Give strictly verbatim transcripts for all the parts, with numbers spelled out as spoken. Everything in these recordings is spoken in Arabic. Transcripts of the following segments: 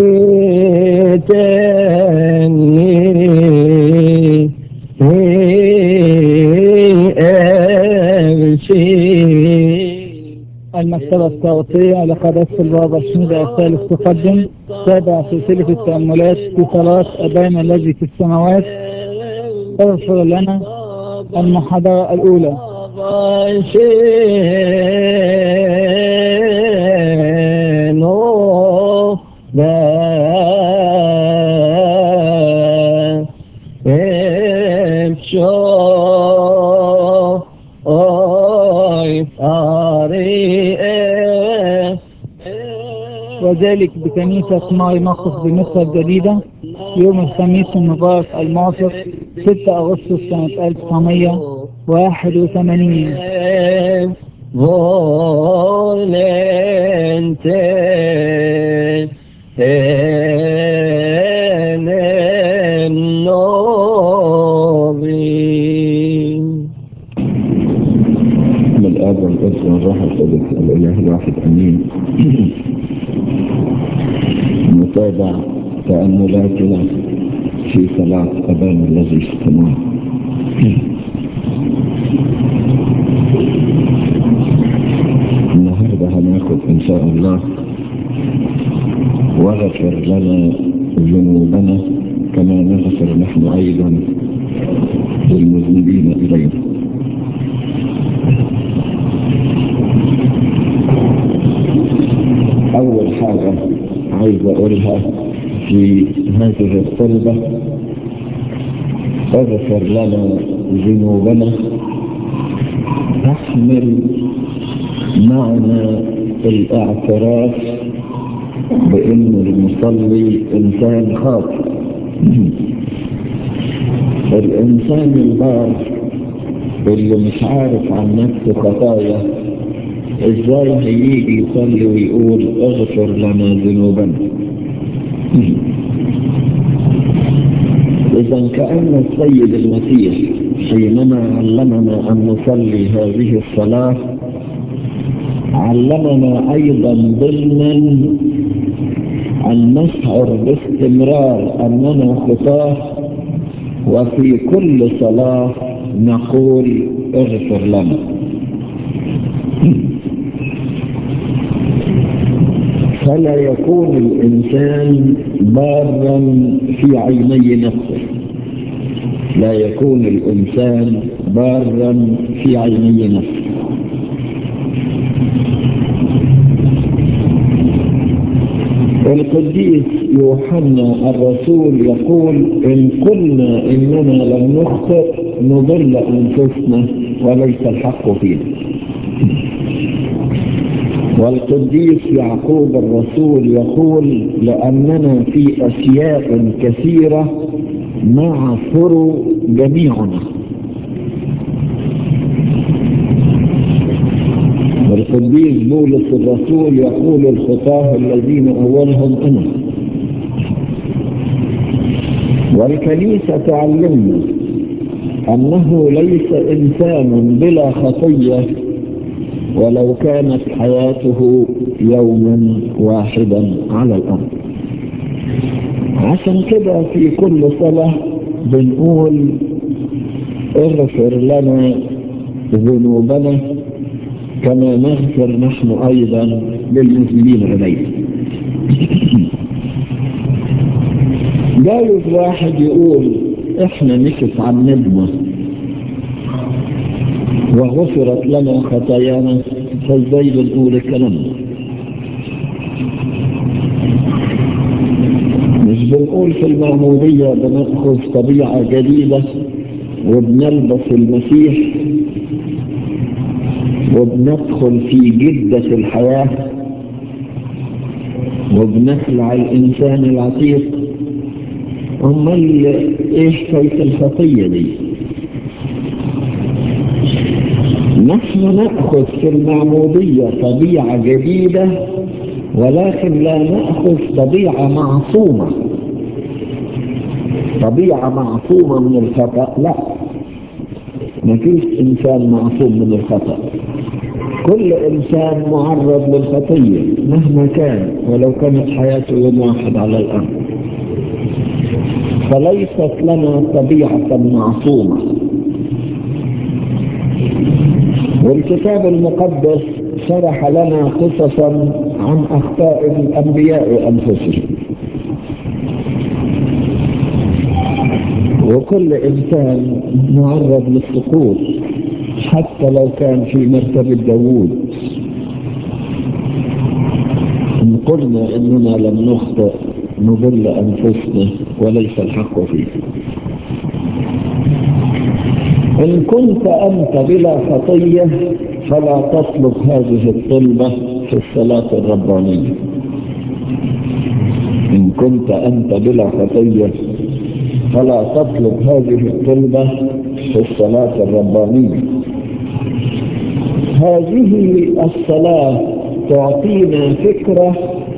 المكتبة الصوتية لقداسة البابا الشنودة الثالث تقدم تابع سلسلة التأملات في صلاة أبانا الذي في السماوات. اغفر لنا. المحاضرة الأولى. وذلك بكنيسة ماري مرقس بمصر الجديدة يوم الخميس المبارك الموافق ستة أغسطس سنة ألف وتسعمائة وواحد وثمانين. من الآب والابن والروح القدس الإله الواحد آمين. نتابع تأملاتنا في صلاة أبانا الذي في السماء. النهارده هناخد إن شاء الله واغفر لنا ذنوبنا كما نغفر نحن أيضا للمذنبين إلينا. أول حاجة عايز أقولها في هذه الطلبة: اغفر لنا ذنوبنا تحمل معنى الاعتراف بأن المصلي إنسان خاطئ. الإنسان البار اللي مش عارف عن نفسه خطايا ازاي هيجي يصلي ويقول اغفر لنا ذنوبنا؟ اذا كأن السيد المسيح حينما علمنا ان نصلي هذه الصلاة علمنا ايضا ضمنا ان نشعر باستمرار اننا خطاة، وفي كل صلاة نقول اغفر لنا. فلا يكون الإنسان بارا في عيني نفسه، لا يكون الإنسان بارا في عيني نفسه. القديس يوحنا الرسول يقول: إن قلنا إننا لم نخطئ نضل أنفسنا وليس الحق فينا. والقديس يعقوب الرسول يقول: لأننا في أشياء كثيرة نعثر جميعنا. والقديس بولس الرسول يقول: الخطاة الذين أولهم أنا. والكنيسة تعلمنا أنه ليس إنسان بلا خطية ولو كانت حياته يوما واحدا على الأرض. عشان كده في كل صلاة بنقول اغفر لنا ذنوبنا كما نغفر نحن أيضا للمذنبين إلينا. جايز واحد يقول احنا نكف عن ندمة وغفرت لنا خطايانا، فازاي بنقول الكلام؟ مش بنقول في المعمودية بنأخذ طبيعة جديدة وبنلبس المسيح وبندخل في جدة الحياة وبنخلع الإنسان العتيق؟ أمال إيه حكاية الخطية دي؟ نحن نأخذ في المعمودية طبيعة جديدة، ولكن لا نأخذ طبيعة معصومة. طبيعة معصومة من الخطأ لا، ما فيش إنسان معصوم من الخطأ. كل إنسان معرض للخطية مهما كان، ولو كانت حياته يوم واحد على الأرض. فليست لنا طبيعة معصومة. والكتاب المقدس شرح لنا قصصا عن أخطاء الأنبياء أنفسهم. وكل إنسان معرض للسقوط حتى لو كان في مرتبة داوود. إن قلنا إننا لم نخطئ نضل أنفسنا وليس الحق فيه. إن كنت أنت بلا خطية فلا تطلب هذه الطلبة في الصلاة الربانية. إن كنت أنت بلا خطية فلا تطلب هذه الطلبة في الصلاة الربانية. هذه الصلاة تعطينا فكرة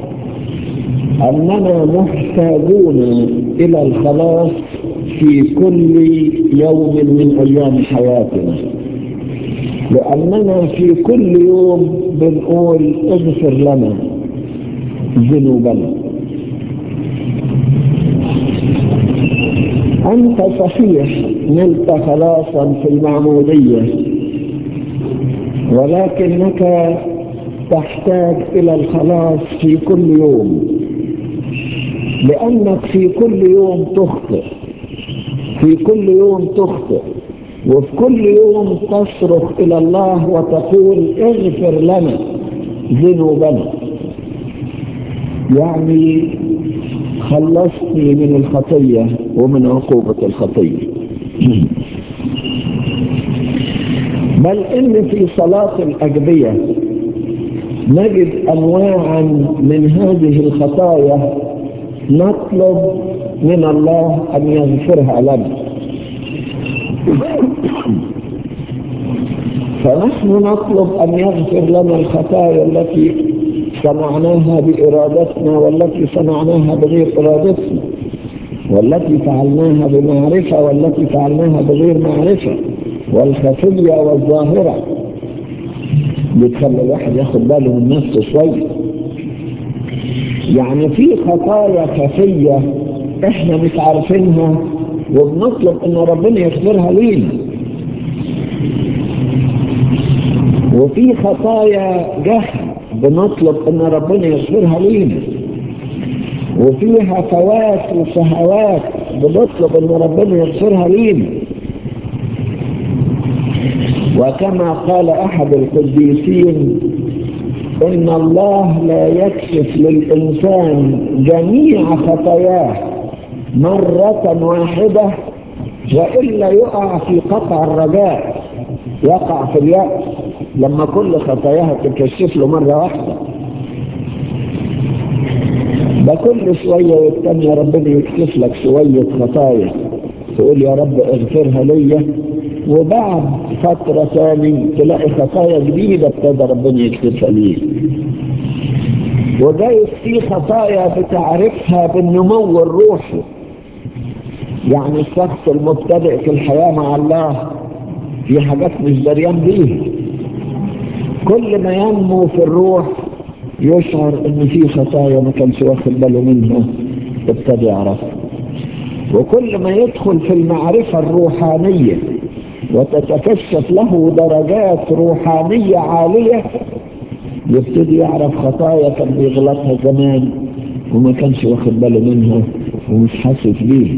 أننا محتاجون إلى الخلاص في كل يوم من أيام حياتنا، لأننا في كل يوم بنقول اغفر لنا ذنوبنا. أنت صحيح نلت خلاصا في المعمودية، ولكنك تحتاج إلى الخلاص في كل يوم، لأنك في كل يوم تخطئ، في كل يوم تخطئ، وفي كل يوم تصرخ إلى الله وتقول اغفر لنا ذنوبنا، يعني خلصني من الخطية ومن عقوبة الخطية. بل إن في صلاة الأجبية نجد أنواعا من هذه الخطايا نطلب من الله أن يغفرها لنا. فنحن نطلب أن يغفر لنا الخطايا التي صنعناها بإرادتنا، والتي صنعناها بغير إرادتنا، والتي فعلناها بمعرفة، والتي فعلناها بغير معرفة، والخفية والظاهرة. بتخلي الواحد ياخد باله من نفسه شوية. يعني في خطايا خفية احنا مش عارفينها وبنطلب ان ربنا يغفرها لينا، وفي خطايا جهل بنطلب ان ربنا يغفرها لينا، وفي هفوات وشهوات بنطلب ان ربنا يغفرها لينا. وكما قال احد القديسين ان الله لا يكشف للانسان جميع خطاياه مرة واحدة وإلا يقع في قطع الرجاء، يقع في اليأس لما كل خطاياها تكشف له مرة واحدة. ده كل شوية والتانية ربنا يكشف لك شوية خطايا تقول يا رب اغفرها ليا، وبعد فترة ثانية تلاقي خطايا جديدة ابتدى ربنا يكشفها ليك. وجايز في خطايا بتعرفها بالنمو الروحي، يعني الشخص المبتدئ في الحياة مع الله في حاجات مش دريان بيها، كل ما ينمو في الروح يشعر ان في خطايا ما كانش واخد باله منها ابتدى يعرفها. وكل ما يدخل في المعرفة الروحانية وتتكشف له درجات روحانية عالية يبتدي يعرف خطايا كان بيغلطها زمان وما كانش واخد باله منها ومش حاسس بيه.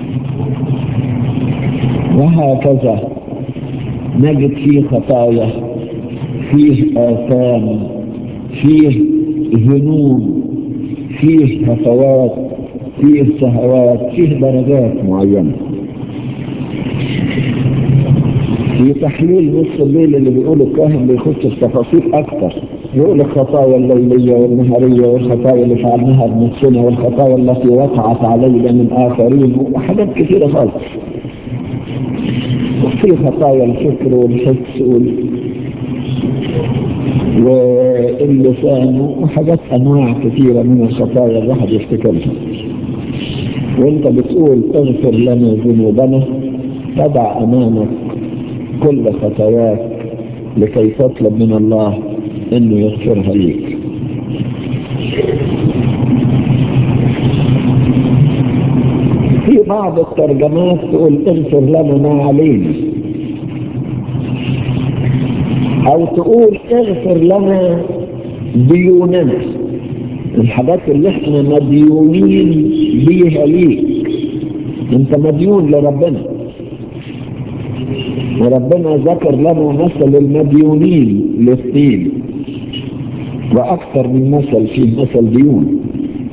وهكذا نجد فيه خطايا، فيه آثام، فيه ذنوب، فيه هفوات، فيه شهوات، فيه درجات معينة. في تحليل نص الليل اللي بيقوله الكاهن بيخش في تفاصيل أكثر، يقول الخطايا الليلية والنهارية والخطايا اللي فعلناها بنفسنا والخطايا التي وقعت علينا من آخرين وحاجات كثيرة خالص. وفي خطايا الفكر والحس وال... واللسان وحاجات أنواع كثيرة من الخطايا الواحد يفتكرها. وانت بتقول اغفر لنا ذنوبنا، تضع أمامك كل خطاياك لكي تطلب من الله انه يغفرها ليك. في بعض الترجمات تقول اغفر لنا ما علينا، او تقول اغفر لنا ديوننا، الحاجات اللي احنا مديونين بيها ليك. انت مديون لربنا، وربنا ذكر لنا مثل المديونين الاثنين، واكثر من مثل فيه مثل ديون.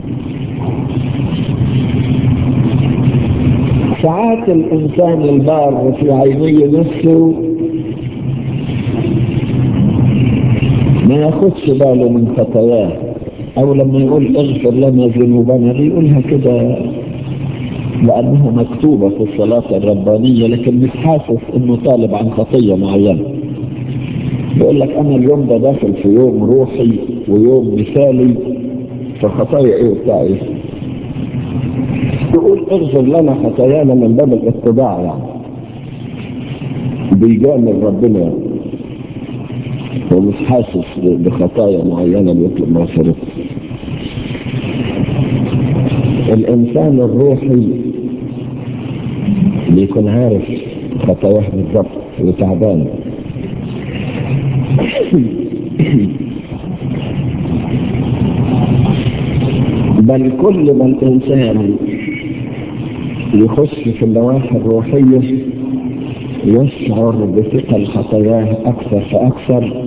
ساعات الانسان البار في عيني نفسه ما ياخدش باله من خطاياه، او لما يقول اغفر لنا ذنوبنا بيقولها كده لانها مكتوبة في الصلاة الربانية، لكن مش حاسس انه طالب عن خطية معينة. بيقول لك انا اليوم ده داخل في يوم روحي ويوم مثالي، فخطايا ايه وبتاع ايه؟ يقول اغفر لنا خطايانا من باب الاتباع، يعني بيجامل ربنا ومش حاسس بخطايا معينة بيطلب مغفرتها. الانسان الروحي بيكون عارف خطاياه بالظبط وتعبان. بل كل ما الانسان يخش في النواحي الروحية يشعر بثقل خطاياه اكثر فاكثر،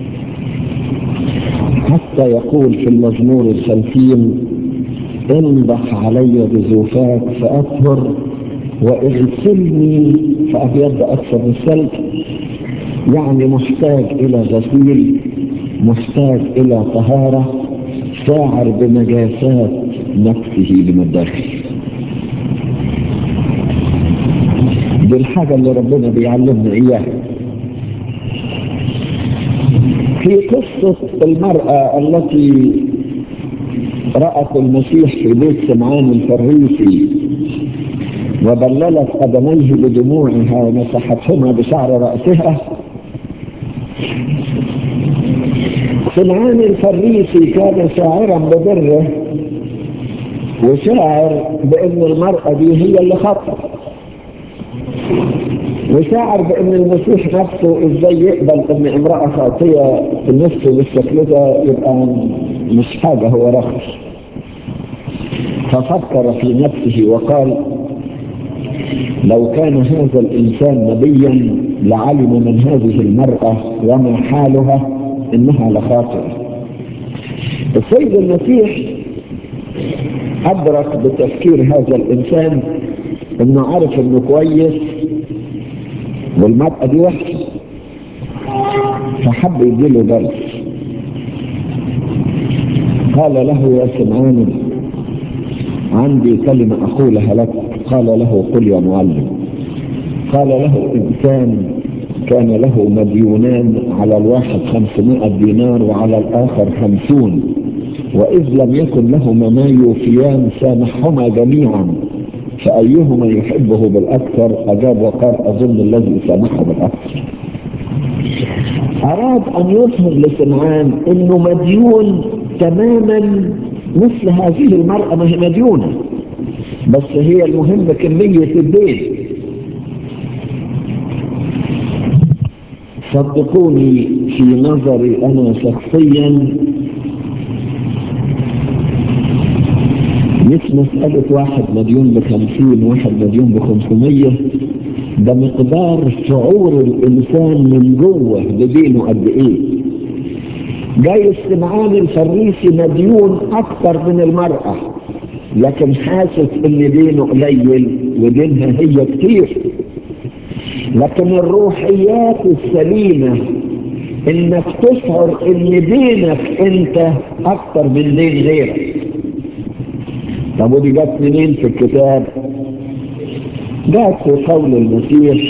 حتى يقول في المزمور الخمسين انضح علي بزوفاك فاطهر واغسلني فابيض اكثر من الثلج. يعني محتاج الى غسيل، محتاج الى طهارة، شاعر بنجاسات نفسه من الداخل. دي الحاجة اللي ربنا بيعلمنا اياها. في قصة المرأة التي رأت المسيح في بيت سمعان الفريسي وبللت قدميه بدموعها ومسحتهما بشعر رأسها، سمعان الفريسي كان شاعرا ببره وشاعر بأن المرأة دي هي اللي خطأ، وشاعر بأن المسيح نفسه ازاي يقبل ان امرأة خاطئة في نفسه بالشكل ده، يبقى مش حاجة، هو رخص. ففكر في نفسه وقال لو كان هذا الانسان نبيا لعلم من هذه المرأة وما حالها انها لخاطئة. السيد المسيح ادرك بتفكير هذا الانسان انه عارف انه كويس والمرأة دي وحشة، فحب يديله درس. قال له يا سمعان عندي كلمة أقولها لك. قال له قل يا معلم. قال له إنسان كان له مديونان، على الواحد خمسمائة دينار وعلى الآخر خمسون، وإذ لم يكن لهما ما يوفيان سامحهما جميعا، فأيهما يحبه بالأكثر؟ أجاب وقال أظن الذي سامحه بالأكثر. أراد أن يظهر لسمعان أنه مديون تماما مثل هذه المرأة، ما هي مديونة، بس هي المهم كمية الدين. صدقوني في نظري أنا شخصيا مش مسألة واحد مديون بخمسين واحد مديون بخمسمية، ده مقدار شعور الإنسان من جوه بدينه قد إيه. جاي سمعان الفريسي مديون أكثر من المرأة، لكن حاسس إن دينه قليل ودينها هي كتير. لكن الروحيات السليمة إنك تشعر إن دينك أنت أكثر من دين غيرك. طب ودي جت منين في الكتاب؟ جاءت في قول المسيح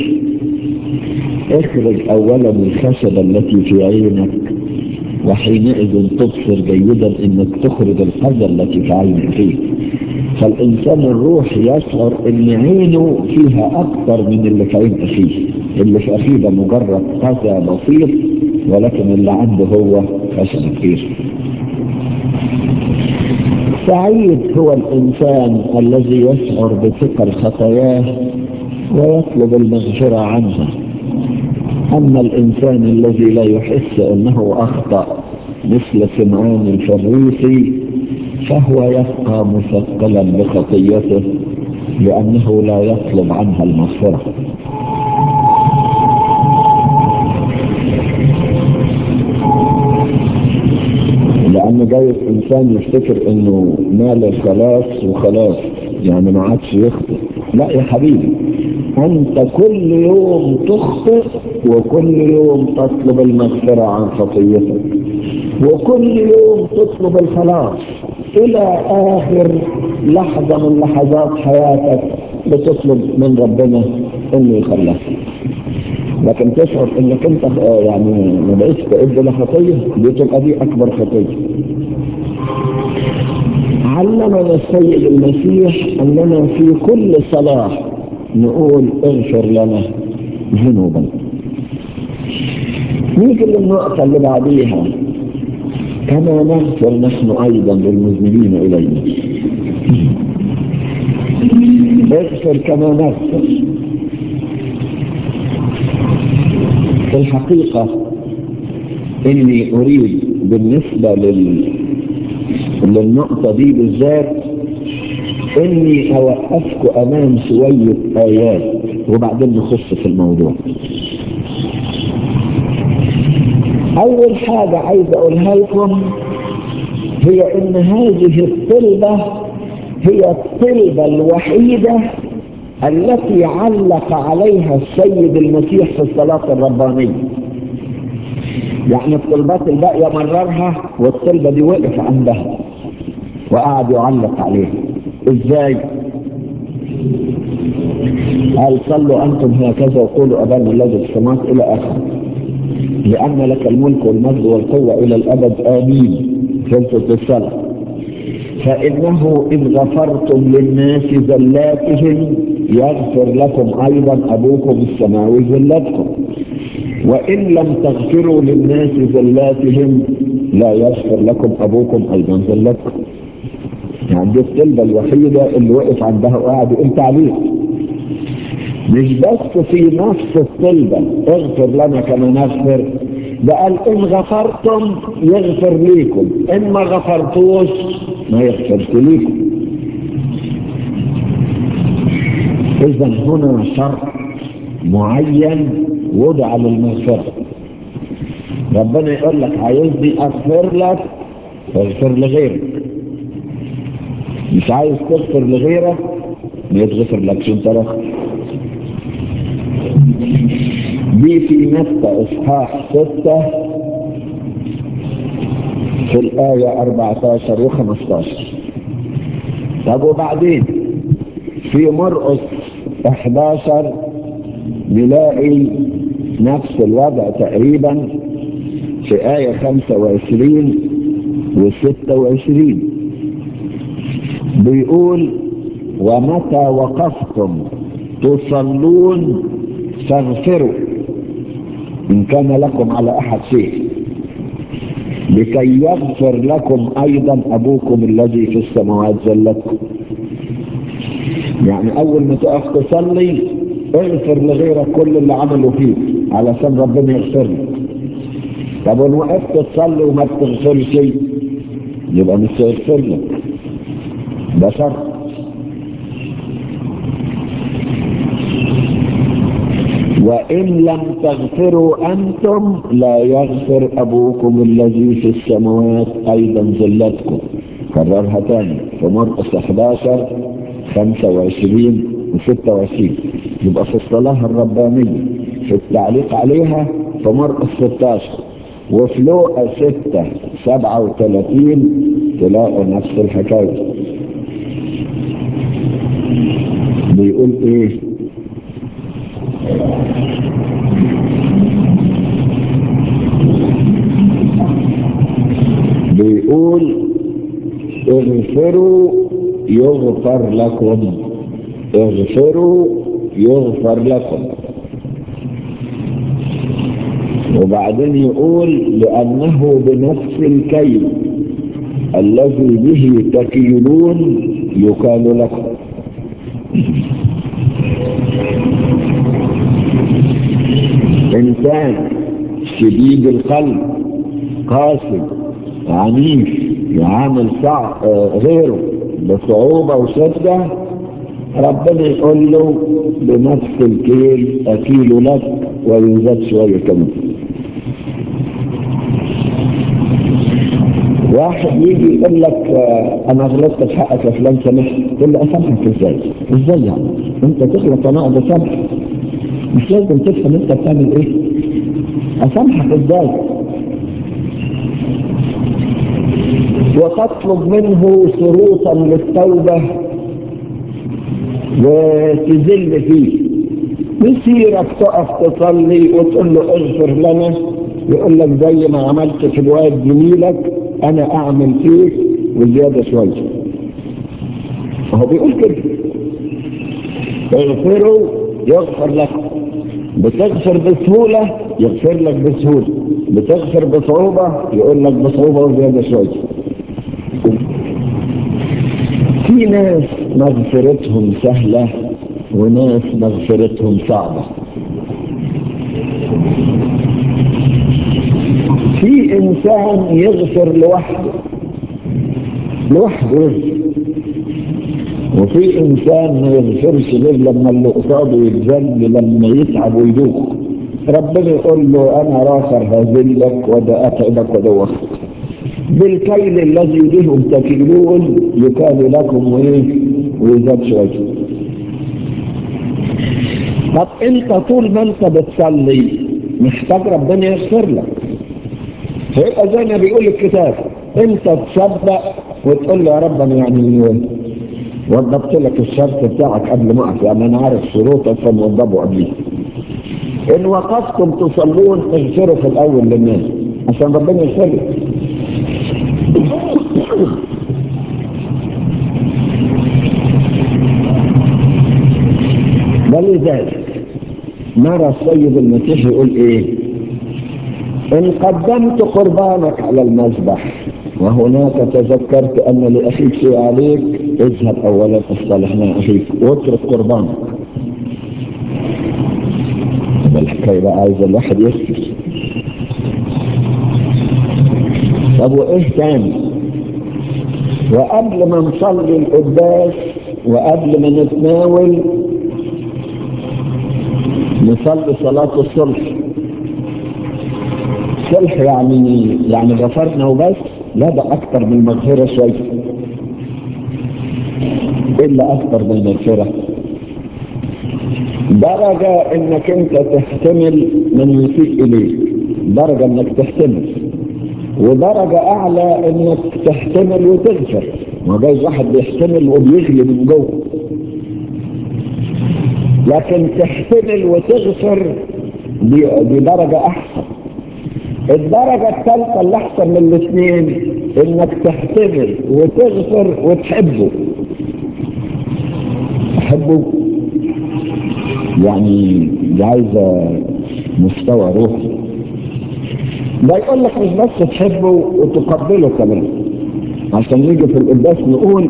اخرج اولا الخشبة التي في عينك وحينئذ تبصر جيدا انك تخرج القذى التي في عين اخيك. فالانسان الروح يشعر ان عينه فيها اكثر من اللي في عين اخيه. اللي في أخيه ده مجرد قذى بسيط، ولكن اللي عنده هو خشب كتير. سعيد هو الإنسان الذي يشعر بثقل خطاياه ويطلب المغفرة عنها. أما الإنسان الذي لا يحس أنه أخطأ مثل سمعان الفريسي فهو يبقى مثقلا بخطيته لأنه لا يطلب عنها المغفرة. لأن جايز إنسان يفتكر إنه مال الخلاص وخلاص، يعني ما عادش يخطئ. لا يا حبيبي، أنت كل يوم تخطئ وكل يوم تطلب المغفرة عن خطيتك، وكل يوم تطلب الخلاص إلى آخر لحظة من لحظات حياتك بتطلب من ربنا إنه يخلصك. لكن تشعر إنك أنت يعني ما بقيتش تقبل خطية، دي تبقى دي أكبر خطية. علمنا السيد المسيح أننا في كل صلاة نقول اغفر لنا ذنوبنا. نيجي للنقطة اللي بعديها، كما نغفر نحن أيضا للمذنبين إلينا. اغفر كما نغفر. في الحقيقة إني أريد بالنسبة لل... للنقطة دي بالذات إني أوقفك أمام شوية آيات وبعدين نخش في الموضوع. أول حاجة عايز أقولها لكم هي إن هذه الطلبة هي الطلبة الوحيدة التي علق عليها السيد المسيح في الصلاة الربانية. يعني الطلبات الباقية مررها والطلبة دي وقف عندها وقعد يعلق عليها. ازاي؟ قال صلوا أنتم هكذا وقولوا أبانا الذي في السماوات إلى آخره، لأن لك الملك والمجد والقوة إلى الأبد آمين. خلصت الصلاة. فإنه إن غفرتم للناس زلاتهم يغفر لكم أيضا أبوكم السماوي زلاتكم، وإن لم تغفروا للناس زلاتهم لا يغفر لكم أبوكم أيضا زلاتكم. يعني دي الطلبة الوحيدة اللي وقف عندها وقعد يقول تعليق. مش بس في نفس الطلبة اغفر لنا كما نغفر، ده قال إن غفرتم يغفر ليكم، إن ما غفرتوش ما يغفرش ليكم. إذا هنا شرط معين وضع للمغفرة. ربنا يقول لك عايزني أغفر لك اغفر لغيرك، مش عايز تغفر لغيرك ما يتغفر لكش انت لك. دي في متى اصحاح ستة في الآية أربعة عشر وخمسة عشر. طب وبعدين في مرقس أحد عشر نلاقي نفس الوضع تقريبا في آية خمسة وعشرين وستة وعشرين. بيقول ومتى وقفتم تصلون فاغفروا إن كان لكم على أحد شيء لكي يغفر لكم أيضا أبوكم الذي في السماوات زلتكم. يعني أول ما تقف تصلي اغفر لغيرك كل اللي عملوا فيك علشان ربنا يغفر لك. طب وإن وقفت تصلي وما بتغفرش يبقى مش هيغفر لك، ده شرط. وإن لم تغفروا أنتم لا يغفر أبوكم الذي في السماوات أيضا زلتكم. كررها تاني في مرقس أحد عشر خمسة وعشرين وستة وعشرين. يبقى في الصلاة الربانية في التعليق عليها في مرقس ستة عشر، وفي لوقا ستة سبعة وثلاثين تلاقوا نفس الحكاية. بيقول ايه؟ بيقول اغفروا يغفر لكم، اغفروا يغفر لكم. وبعدين يقول لأنه بنفس الكيل الذي به تكيلون يكال لكم. إنسان شديد القلب قاسي عنيف يعامل صعب غيره بصعوبة وشدة، ربنا يقول له بنفس الكيل أكيل لك ويزاد شوية كمان. واحد يجي يقول لك انا غلطت في حقك يا فلان سامحني، تقول له اسامحك ازاي؟ ازاي يعني؟ انت تغلط انا اقعد اسامحك؟ مش لازم تفهم انت بتعمل ايه؟ اسامحك ازاي؟ وتطلب منه شروطا للتوبه وتذل فيه، مسيرك تقف تصلي وتقول له اغفر لنا، يقول لك زي ما عملت في الواد زميلك انا اعمل فيك وزياده شويه. هو بيقول كده اغفروا يغفر لك، بتغفر بسهوله يغفر لك بسهوله، بتغفر بصعوبه يقول لك بصعوبه وزياده شويه. في ناس مغفرتهم سهله وناس مغفرتهم صعبه. في انسان يغفر لوحده لوحده وفي انسان ما يغفرش غير لما اللي قصاده يتذل، لما يتعب ويدوخ ربنا يقول له انا راخر هذلك وده اتعبك ودوخك بالكيل الذي بهم تكيلون يكال لكم وايه ويزاد شويه. طب انت طول ما انت بتصلي محتاج ربنا يغفر لك، فيبقى زي ما بيقول الكتاب انت تصدق وتقول له يا رب انا يعني وضبط لك الشرط بتاعك قبل ما اقف، يعني انا عارف شروطك فموضبه قبليه. ان وقفتم تصلون اغفروا في الاول للناس عشان ربنا يغفر لك. ولذلك نرى السيد المسيح يقول ايه؟ ان قدمت قربانك على المذبح وهناك تذكرت ان لاخيك شيء عليك اذهب اولا اصطلح مع اخيك واترك قربانك. الحكايه بقى عايز الواحد يسكت. طب وايه تاني؟ وقبل ما نصلي القداس وقبل ما نتناول نصلي صلاه الصلح. الصلح يعني يعني غفرنا وبس؟ لا، ده اكتر من المغفره شويه. الا اكتر من المغفره درجه انك انت تحتمل من يسيء اليك، درجه انك تحتمل، ودرجه اعلى انك تحتمل وتغفر. ما جايز واحد بيحتمل وبيغلي من جوه، لكن تحتمل وتغفر دي, دي درجه احسن. الدرجة الثالثة اللي احسن من الاثنين انك تحتمل وتغفر وتحبه. تحبه يعني دي عايزة مستوى روحي. ده يقول لك مش بس تحبه وتقبله كمان، عشان نيجي في القداس نقول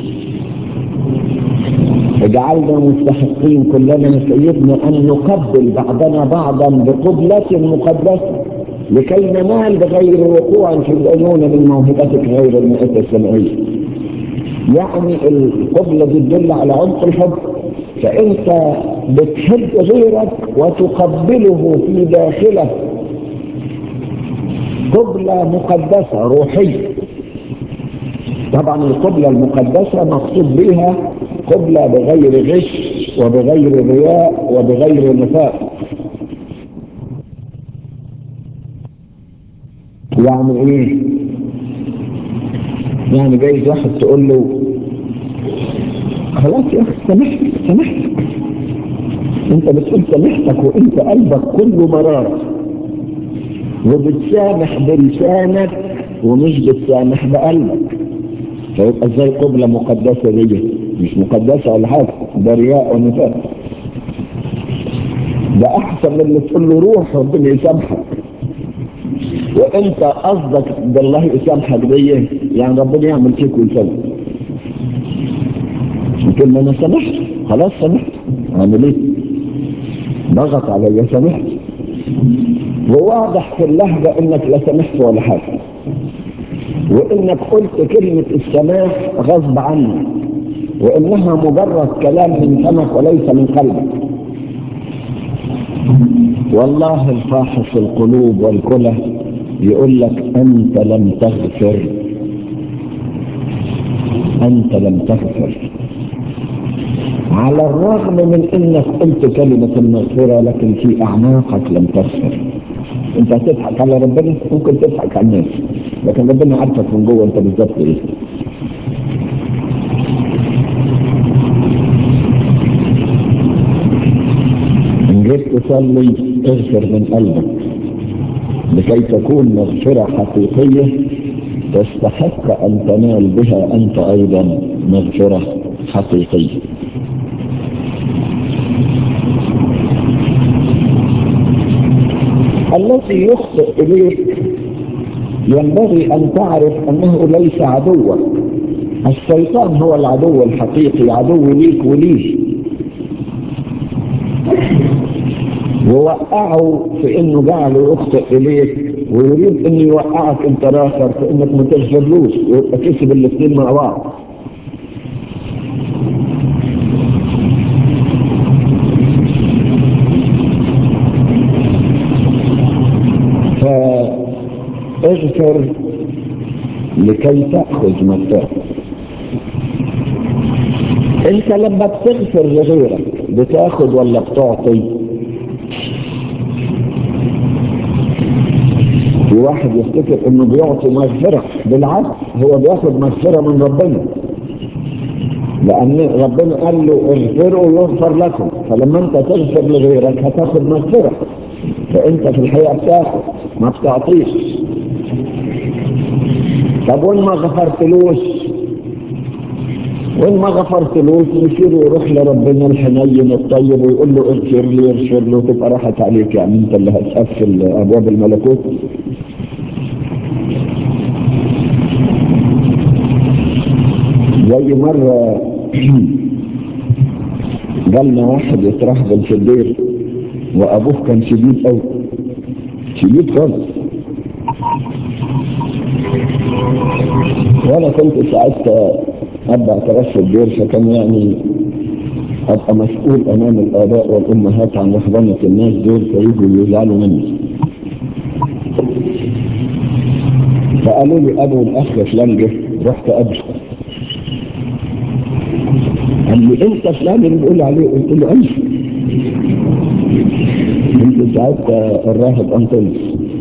اجعلنا مستحقين كلنا سيدنا ان نقبل بعضنا بعضا بقبلة مقدسة لكي ننال بغير وقوع في العيون من موهبتك غير المائة السمعية. يعني القبلة دي تدل على عمق الحب، فانت بتحب غيرك وتقبله في داخله قبلة مقدسة روحية. طبعا القبلة المقدسة مقصود بها قبلة بغير غش وبغير رياء وبغير نفاق. يعني ايه؟ يعني جايز واحد تقول له خلاص يا اخي سامحتك سامحتك، انت بتقول سامحتك وانت قلبك كله مرارة وبتسامح بلسانك ومش بتسامح بقلبك، فيبقى ازاي قبلة مقدسة دي؟ مش مقدسة ولا حاجة، ده رياء ونفاق. ده احسن من اللي تقول له روح ربنا يسامحك وانت قصدك بالله يسامحك دي يعني ربنا يعمل فيك ويسوي. يمكن ما انا سامحت خلاص سامحت اعمل ايه؟ ضغط عليا سامحت، وواضح في اللهجه انك لا سامحت ولا حاجه، وانك قلت كلمه السماح غصب عنك، وانها مجرد كلام من فمك وليس من قلبك. والله الفاحص القلوب والكلى يقول لك انت لم تغفر، انت لم تغفر على الرغم من انك قلت كلمة المغفرة، لكن في اعماقك لم تغفر. انت هتضحك على ربنا، ممكن تضحك على الناس، لكن ربنا عارفك من جوه انت بالظبط ايه. ان جيت تصلي اغفر من قلبك لكي تكون مغفرة حقيقية تستحق ان تنال بها انت ايضا مغفرة حقيقية. الذي يخطئ إليك ينبغي أن تعرف أنه ليس عدوك، الشيطان هو العدو الحقيقي، عدو ليك وليه، ووقعه في أنه جعله يخطئ إليك ويريد أن يوقعك أنت راخر في أنك ما تغفرلوش، ويبقى كسب الاثنين مع بعض. اغفر لكي تأخذ مغفرة. انت لما بتغفر لغيرك بتاخذ ولا بتعطي؟ في واحد يفتكر انه بيعطي مغفرة، بالعكس هو بياخذ مغفرة من ربنا، لان ربنا قال له اغفروا يغفر لكم، فلما انت تغفر لغيرك هتاخذ مغفرة، فانت في الحقيقة بتاخذ ما بتعطيش. طب وين ما غفرتلوش وين ما غفرتلوش يصير يروح لربنا الحنين الطيب ويقول له اغفر لي اغفر له، تبقى راحت عليك، يعني انت اللي هتقفل ابواب الملكوت. زي مرة جالنا واحد يترهبل في الدير وابوه كان شديد قوي، شديد خالص، وانا كنت ساعتها ابدا اعترف في الدير، فكان يعني ابقى مسؤول امام الاباء والامهات عن رهبنه الناس دول، فيجوا يزعلوا مني. فقالوا لي ابو الاخ فلان جه، رحت قبله، قال لي انت فلان اللي بيقول عليه؟ قلت له ايوه، انت ساعتها الراهب انطونيوس.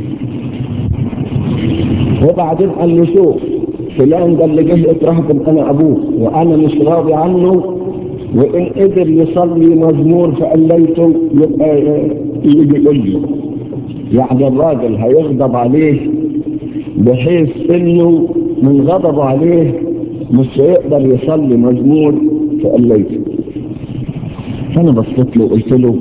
وبعدين قال لي شوف فلان ده اللي جه اترهبن انا ابوه وانا مش راضي عنه، وان قدر يصلي مزمور فقليته يبقى يجي يقول لي، يعني الراجل هيغضب عليه بحيث انه من غضبه عليه مش هيقدر يصلي مزمور فقليته. فانا بصيت له وقلت له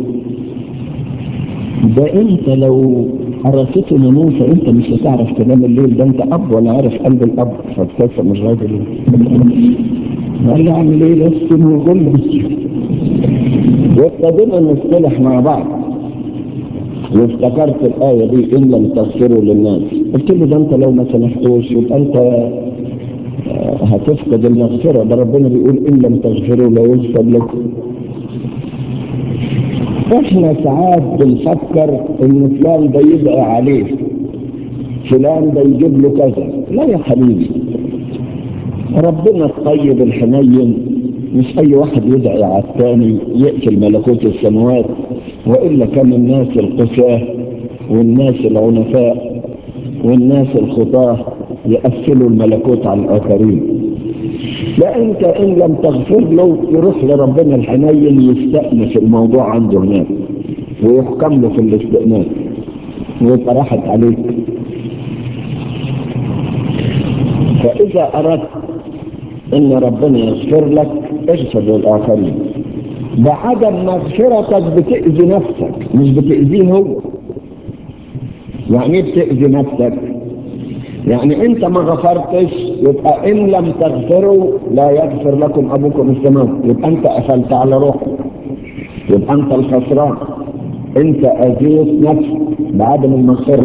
ده انت لو حركته ناموسه انت مش هتعرف تنام الليل، ده انت اب وانا عارف قلب الاب. فابتسم الراجل قال لي اعمل ايه بس نقول له، وابتدينا نصطلح مع بعض، وافتكرت الايه دي ان لم تغفروا للناس. قلت له ده انت لو ما سمحتوش يبقى انت هتفقد المغفره، ده ربنا بيقول ان لم تغفروا لا يغفر لكم. احنا ساعات بنفكر ان فلان ده يدعي عليه، فلان ده يجيب له كذا. لا يا حبيبي، ربنا الطيب الحنين مش اي واحد يدعي على الثاني يقتل ملكوت السماوات، والا كان الناس القساة والناس العنفاء والناس الخطاة يقفلوا الملكوت على الاخرين. لا انت ان لم تغفر له يروح لربنا الحنين يستأنف الموضوع عنده هناك ويحكم له في الاستئناف ويبقى راحت عليك. فاذا اردت ان ربنا يغفر لك اغفر للاخرين. بعدم مغفرتك بتأذي نفسك مش بتأذيه هو. يعني ايه بتأذي نفسك؟ يعني انت ما غفرتش، يبقى ان لم تغفروا لا يغفر لكم ابوكم السماوي، يبقى انت قفلت على روحك، يبقى انت الخسران، انت اذيت نفسك بعدم المغفرة.